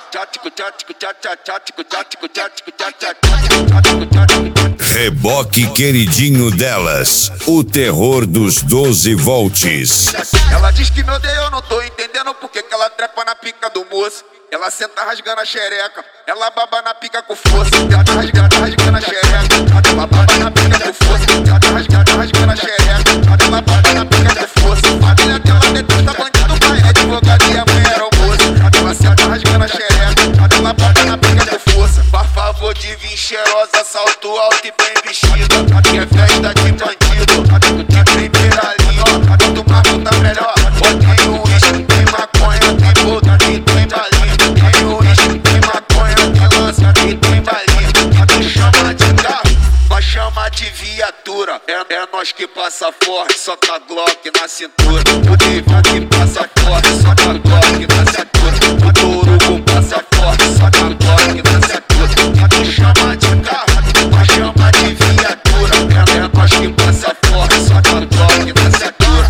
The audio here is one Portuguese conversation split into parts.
Reboque queridinho delas, o terror dos 12 volts. Ela diz que me odeia, eu não tô entendendo porque que ela trepa na pica do moço. Ela senta rasgando a xereca, ela baba na pica com força. Ela tá rasgando a xereca, ela baba na pica com força. Ela tá rasgando a xereca, ela baba na pica com força. A família dela detesta bandido, pai é advogado e a mãe era almoço. Ela senta rasgando a xereca, ela baba na pica com força. Por favor de vir cheirosa, salto alto e bem vestida. Aqui é festa de bandido, de primeira linha, ó. Quanto mais puta melhor, ó, tem uísque, tem maconha, tem puta, tem balinha. Tem uísque, tem maconha, tem lança e tem balinha. Não chama de carro, mas chama de viatura. É nós que passa forte, só com a Glock na cintura. O Devon que passa forte, só com a Glock na cintura. O Torugo passa forte, só com a Glock na cintura. Não chama de carro, mas chama de viatura. É nós que passa forte, só com a Glock na cintura.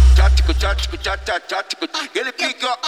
Ele pique, ó.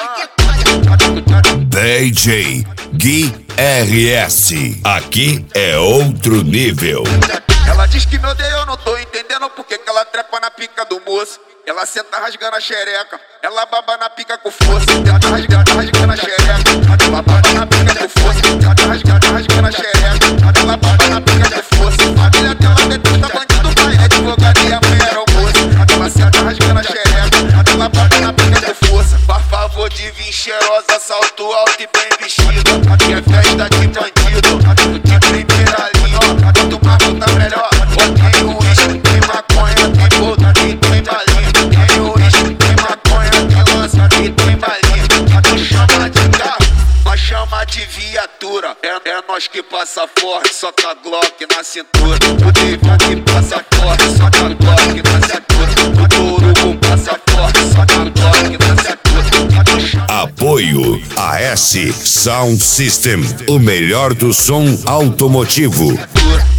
DJ Gui RS, aqui é outro nível. Ela diz que me odeia, eu não tô entendendo porque que ela trepa na pica do moço. Ela senta rasgando a xereca, ela baba na pica com força. Ela tá rasgando a xereca, ela baba na pica com força. Ela tá rasgando a xereca, ela baba na pica com força. A família dela detesta bandido, pai é advogado e a mãe era almoço. Ela senta rasgando a xereca, ela baba na pica com força. Por favor de vir cheirosa, salto alto e bem vestida. Aqui é festa de bandido, de primeira linha, ó. Quanto mais puta melhor, ó. Tem uísque, tem maconha, tem puta, tem balinha. Tem uísque, tem maconha, tem lança e tem balinha. Não chama de carro, mas chama de viatura. É nós que passa forte, só com a Glock na cintura. O Devon que passa forte, só com a Glock na cintura. O Torugo passa forte, só com a Glock na cintura. Apoio AS Sound System, o melhor do som automotivo.